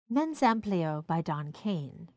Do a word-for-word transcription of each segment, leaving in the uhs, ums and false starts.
Mens Amplio by Don Kane.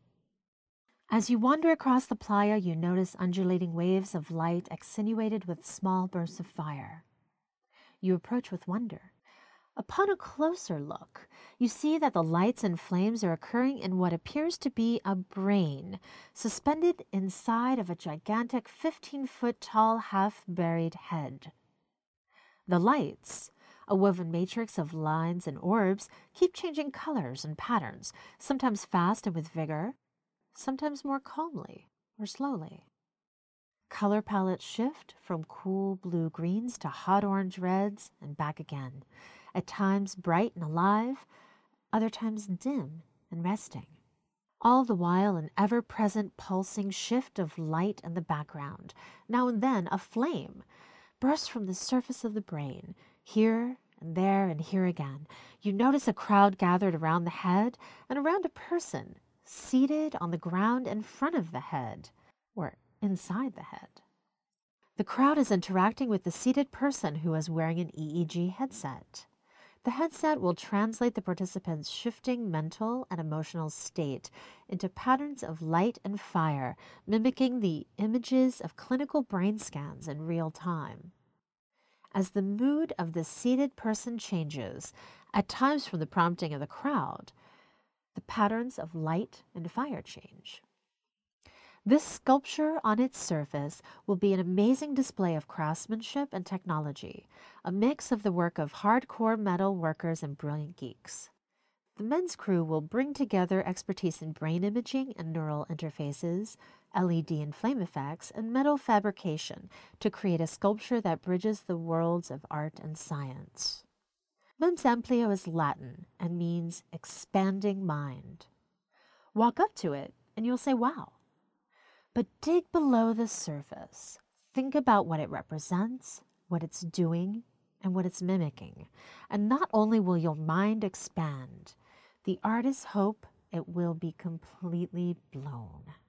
As you wander across the playa, you notice undulating waves of light accentuated with small bursts of fire. You approach with wonder. Upon a closer look, you see that the lights and flames are occurring in what appears to be a brain, suspended inside of a gigantic fifteen-foot tall half-buried head. The lights, a woven matrix of lines and orbs, keep changing colors and patterns, sometimes fast and with vigor, sometimes more calmly or slowly. Color palettes shift from cool blue greens to hot orange reds and back again, at times bright and alive, other times dim and resting. All the while an ever-present pulsing shift of light in the background. Now and then a flame bursts from the surface of the brain, here and there and here again. You notice a crowd gathered around the head and around a person seated on the ground in front of the head, or inside the head. The crowd is interacting with the seated person who is wearing an E E G headset. The headset will translate the participant's shifting mental and emotional state into patterns of light and fire, mimicking the images of clinical brain scans in real time. As the mood of the seated person changes, at times from the prompting of the crowd, the patterns of light and fire change. This sculpture on its surface will be an amazing display of craftsmanship and technology, a mix of the work of hardcore metal workers and brilliant geeks. The men's crew will bring together expertise in brain imaging and neural interfaces, L E D and flame effects, and metal fabrication to create a sculpture that bridges the worlds of art and science. Mens Amplio is Latin and means expanding mind. Walk up to it and you'll say, wow. But dig below the surface. Think about what it represents, what it's doing, and what it's mimicking. And not only will your mind expand, the artists hope it will be completely blown.